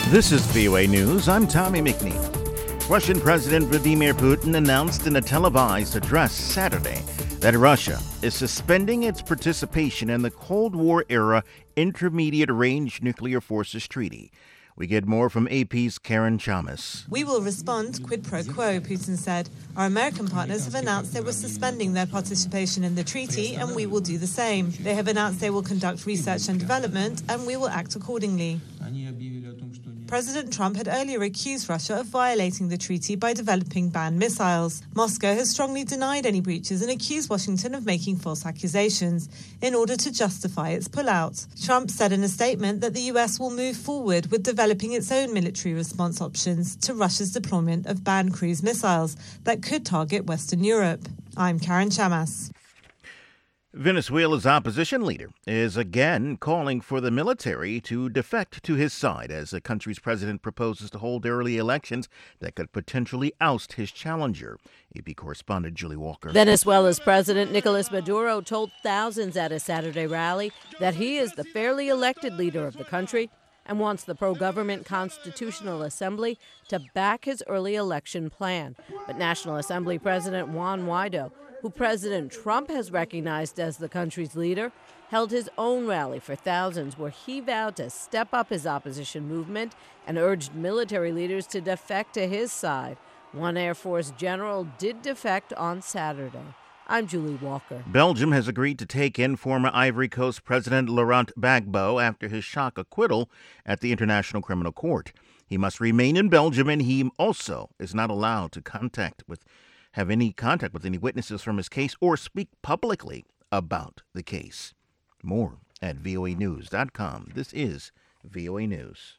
This is VOA News. I'm Tommy McNeil. Russian President Vladimir Putin announced in a televised address Saturday that Russia is suspending its participation in the Cold War-era Intermediate-Range Nuclear Forces Treaty. We get more from AP's Karen Chamas. We will respond quid pro quo, Putin said. Our American partners have announced they were suspending their participation in the treaty, and we will do the same. They have announced they will conduct research and development, and we will act accordingly. President Trump had earlier accused Russia of violating the treaty by developing banned missiles. Moscow has strongly denied any breaches and accused Washington of making false accusations in order to justify its pullout. Trump said in a statement that the US will move forward with developing its own military response options to Russia's deployment of banned cruise missiles that could target Western Europe. I'm Karen Chamas. Venezuela's opposition leader is again calling for the military to defect to his side as the country's president proposes to hold early elections that could potentially oust his challenger. AP correspondent Julie Walker. Venezuela's President Nicolas Maduro told thousands at a Saturday rally that he is the fairly elected leader of the country and wants the pro-government Constitutional Assembly to back his early election plan. But National Assembly President Juan Guaido, who President Trump has recognized as the country's leader, held his own rally for thousands where he vowed to step up his opposition movement and urged military leaders to defect to his side. One Air Force general did defect on Saturday. I'm Julie Walker. Belgium has agreed to take in former Ivory Coast President Laurent Gbagbo after his shock acquittal at the International Criminal Court. He must remain in Belgium, and he also is not allowed to have any contact with any witnesses from his case or speak publicly about the case. More at voanews.com. This is VOA News.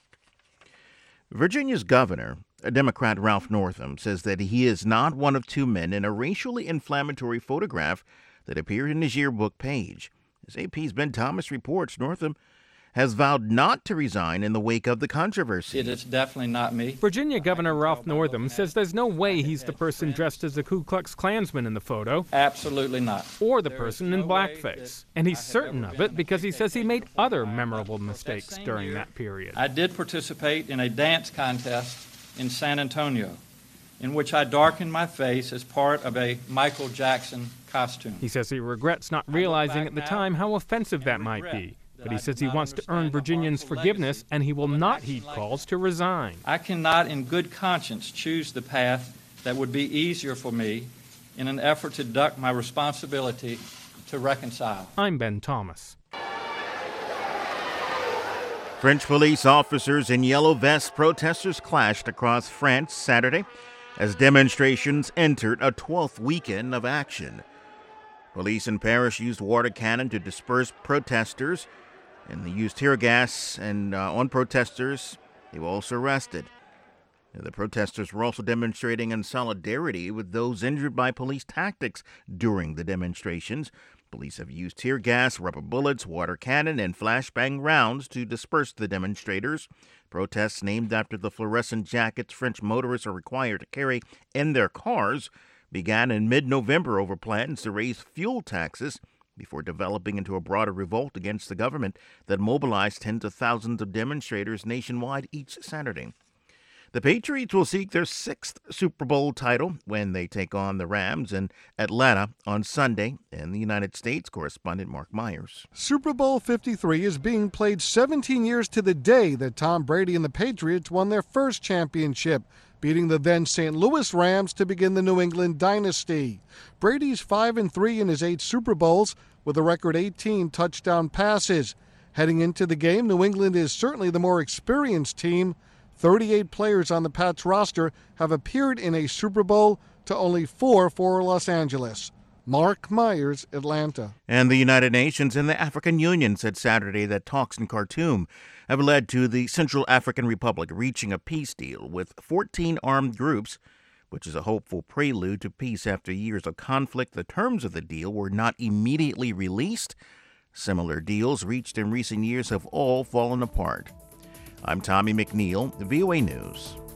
Virginia's governor, Democrat Ralph Northam, says that he is not one of two men in a racially inflammatory photograph that appeared in his yearbook page. As AP's Ben Thomas reports, Northam has vowed not to resign in the wake of the controversy. It is definitely not me. Virginia Governor Ralph Northam says there's no way he's the person dressed as a Ku Klux Klansman in the photo. Absolutely not. Or the person in blackface. And he's certain of it because he says he made other memorable mistakes during that period. I did participate in a dance contest in San Antonio, in which I darkened my face as part of a Michael Jackson costume. He says he regrets not realizing at the time how offensive that might be. But he says he wants to earn Virginians' forgiveness, and he will not heed calls to resign. I cannot in good conscience choose the path that would be easier for me in an effort to duck my responsibility to reconcile. I'm Ben Thomas. French police officers in yellow vests protesters clashed across France Saturday as demonstrations entered a 12th weekend of action. Police in Paris used water cannon to disperse protesters, and they used tear gas on protesters. They were also arrested. The protesters were also demonstrating in solidarity with those injured by police tactics during the demonstrations. Police have used tear gas, rubber bullets, water cannon, and flashbang rounds to disperse the demonstrators. Protests named after the fluorescent jackets French motorists are required to carry in their cars began in mid-November over plans to raise fuel taxes before developing into a broader revolt against the government that mobilized tens of thousands of demonstrators nationwide each Saturday. The Patriots will seek their 6th Super Bowl title when they take on the Rams in Atlanta on Sunday. In the United States, correspondent Mark Myers. Super Bowl 53 is being played 17 years to the day that Tom Brady and the Patriots won their first championship, beating the then St. Louis Rams to begin the New England dynasty. Brady's 5-3 in his 8 Super Bowls with a record 18 touchdown passes. Heading into the game, New England is certainly the more experienced team. 38 players on the Pats roster have appeared in a Super Bowl to only 4 for Los Angeles. Mark Myers, Atlanta. And the United Nations and the African Union said Saturday that talks in Khartoum have led to the Central African Republic reaching a peace deal with 14 armed groups, which is a hopeful prelude to peace after years of conflict. The terms of the deal were not immediately released. Similar deals reached in recent years have all fallen apart. I'm Tommy McNeil, VOA News.